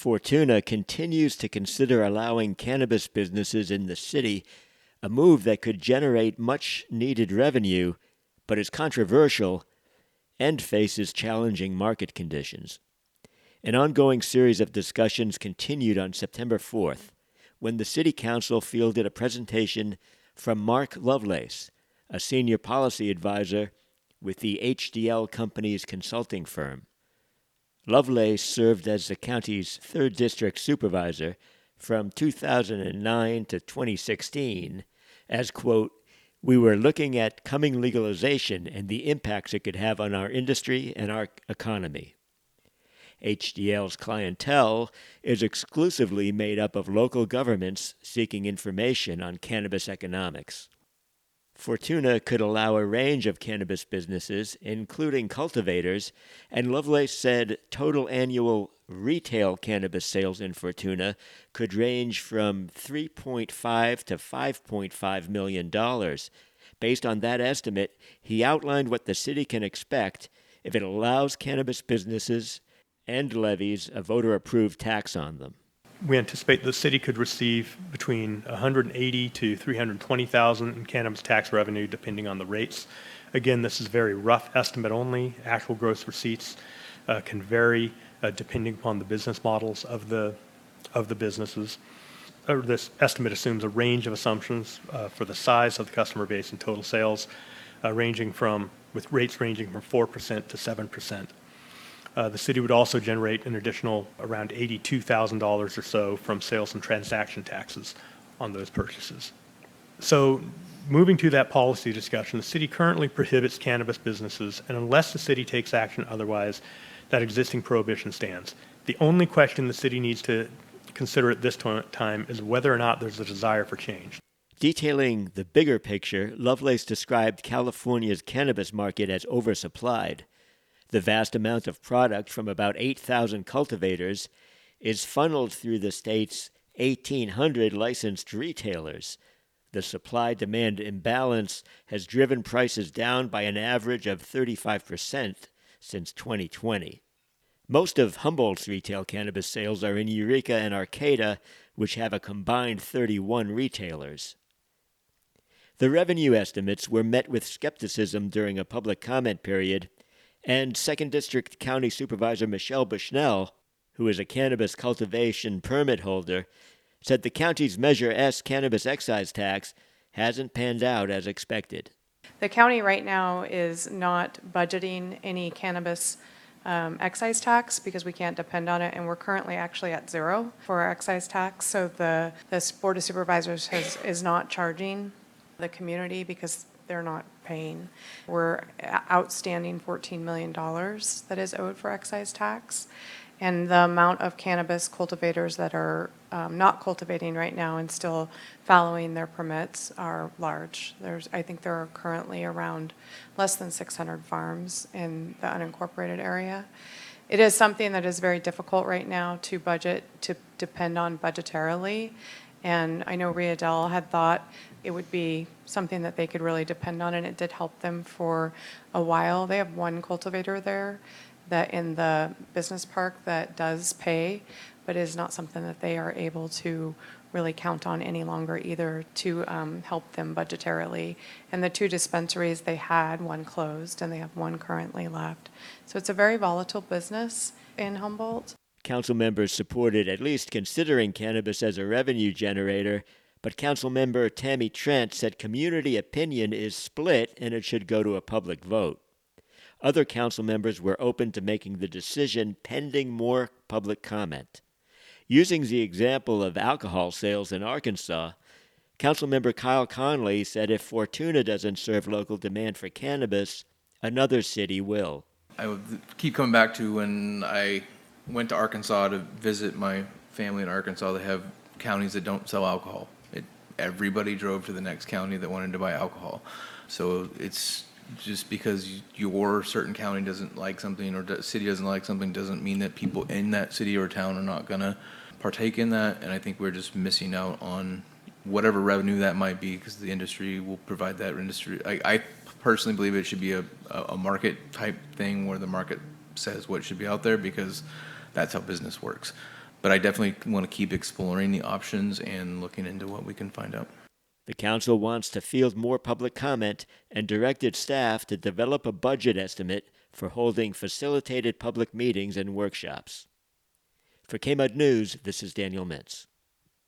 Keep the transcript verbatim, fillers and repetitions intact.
Fortuna continues to consider allowing cannabis businesses in the city, a move that could generate much-needed revenue, but is controversial and faces challenging market conditions. An ongoing series of discussions continued on September fourth, when the City Council fielded a presentation from Mark Lovelace, a senior policy advisor with the H D L Companies consulting firm. Lovelace served as the county's third District Supervisor from two thousand nine to twenty sixteen as, quote, we were looking at coming legalization and the impacts it could have on our industry and our economy. H D L's clientele is exclusively made up of local governments seeking information on cannabis economics. Fortuna could allow a range of cannabis businesses, including cultivators, and Lovelace said total annual retail cannabis sales in Fortuna could range from three point five to five point five million dollars. Based on that estimate, he outlined what the city can expect if it allows cannabis businesses and levies a voter-approved tax on them. We anticipate the city could receive between one hundred eighty to three hundred twenty thousand in cannabis tax revenue, depending on the rates. Again, this is a very rough estimate only. Actual gross receipts uh, can vary uh, depending upon the business models of the of the businesses. Uh, this estimate assumes a range of assumptions uh, for the size of the customer base and total sales, uh, ranging from with rates ranging from four percent to seven percent. Uh, the city would also generate an additional around eighty-two thousand dollars or so from sales and transaction taxes on those purchases. So moving to that policy discussion, the city currently prohibits cannabis businesses, and unless the city takes action otherwise, that existing prohibition stands. The only question the city needs to consider at this time is whether or not there's a desire for change. Detailing the bigger picture, Lovelace described California's cannabis market as oversupplied. The vast amount of product from about eight thousand cultivators is funneled through the state's eighteen hundred licensed retailers. The supply-demand imbalance has driven prices down by an average of thirty-five percent since twenty twenty. Most of Humboldt's retail cannabis sales are in Eureka and Arcata, which have a combined thirty-one retailers. The revenue estimates were met with skepticism during a public comment period, and second District County Supervisor Michelle Bushnell, who is a cannabis cultivation permit holder, said the county's Measure S cannabis excise tax hasn't panned out as expected. The county right now is not budgeting any cannabis um, excise tax because we can't depend on it, and we're currently actually at zero for our excise tax. So the, the Board of Supervisors has, is not charging the community because they're not paying. We're outstanding fourteen million dollars that is owed for excise tax. And the amount of cannabis cultivators that are um, not cultivating right now and still following their permits are large. There's, I think there are currently around less than six hundred farms in the unincorporated area. It is something that is very difficult right now to budget, to depend on budgetarily. And I know Riadel had thought it would be something that they could really depend on, and it did help them for a while. They have one cultivator there that in the business park that does pay, but is not something that they are able to really count on any longer either to um, help them budgetarily. And the two dispensaries they had, one closed, and they have one currently left. So it's a very volatile business in Humboldt. Council members supported at least considering cannabis as a revenue generator, but Councilmember Tammy Trent said community opinion is split and it should go to a public vote. Other council members were open to making the decision pending more public comment. Using the example of alcohol sales in Arkansas, Councilmember Kyle Conley said if Fortuna doesn't serve local demand for cannabis, another city will. I would keep coming back to when I went to Arkansas to visit my family in Arkansas. They have counties that don't sell alcohol. It, everybody drove to the next county that wanted to buy alcohol. So it's just because your certain county doesn't like something or the city doesn't like something doesn't mean that people in that city or town are not going to partake in that. And I think we're just missing out on whatever revenue that might be because the industry will provide that industry. I, I personally believe it should be a, a market type thing where the market says what should be out there because that's how business works. but I definitely want to keep exploring the options and looking into what we can find out. The council wants to field more public comment and directed staff to develop a budget estimate for holding facilitated public meetings and workshops. For K M U D News, this is Daniel Mintz.